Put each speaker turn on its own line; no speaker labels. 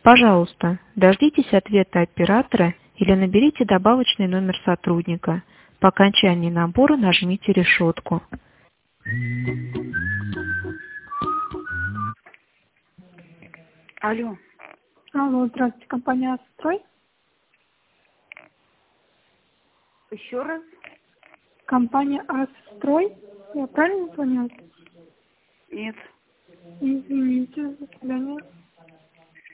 Пожалуйста, дождитесь ответа оператора или наберите добавочный номер сотрудника. По окончании набора нажмите решетку.
Алло.
Алло, здравствуйте, компания «Строй».
Еще раз.
Компания «Строй». Я правильно поняла?
Нет.
Извините, до свидания.